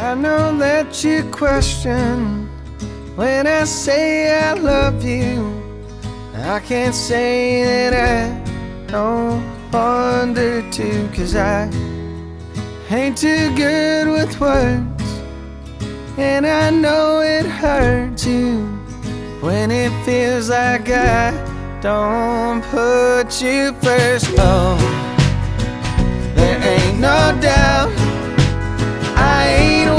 I know that you question when I say I love you. I can't say that I don't wonder too, 'cause I ain't too good with words, and I know it hurts you when it feels like I don't put you first. Oh, there ain't no doubt